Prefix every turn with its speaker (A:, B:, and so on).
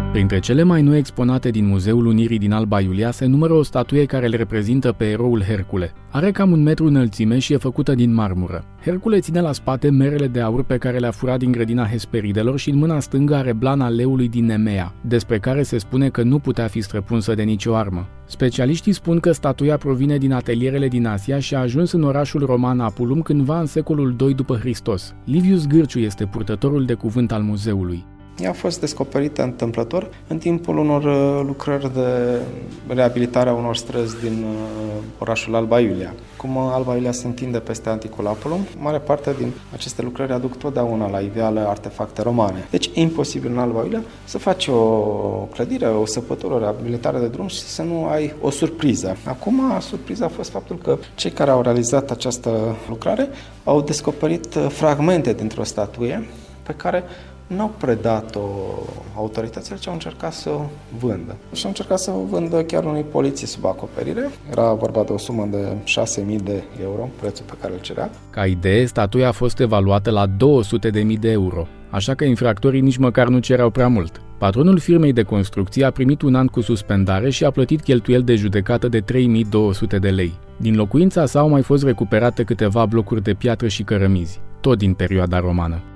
A: Printre cele mai noi exponate din Muzeul Unirii din Alba Iulia se numără o statuie care îl reprezintă pe eroul Hercule. Are cam 1 metru înălțime și e făcută din marmură. Hercule ține la spate merele de aur pe care le-a furat din grădina Hesperidelor și în mâna stângă are blana leului din Nemea, despre care se spune că nu putea fi străpunsă de nicio armă. Specialiștii spun că statuia provine din atelierele din Asia și a ajuns în orașul roman Apulum cândva în secolul II după Hristos. Livius Gârciu este purtătorul de cuvânt al muzeului.
B: Ea a fost descoperită întâmplător în timpul unor lucrări de reabilitare a unor străzi din orașul Alba Iulia. Cum Alba Iulia se întinde peste anticul Apulum, mare parte din aceste lucrări aduc totdeauna la ideale artefacte romane. Deci e imposibil în Alba Iulia să faci o clădire, o săpătură, o reabilitare de drum și să nu ai o surpriză. Acum, surpriza a fost faptul că cei care au realizat această lucrare au descoperit fragmente dintr-o statuie pe care n-au predat-o autoritățile, ci au încercat să o vândă. Și au încercat să o vândă chiar unui polițist sub acoperire. Era vorba de o sumă de 6.000 de euro, prețul pe care îl cerea.
A: Ca idee, statuia a fost evaluată la 200.000 de euro, așa că infractorii nici măcar nu cereau prea mult. Patronul firmei de construcție a primit 1 an cu suspendare și a plătit cheltuieli de judecată de 3.200 de lei. Din locuința sa au mai fost recuperate câteva blocuri de piatră și cărămizi, tot din perioada romană.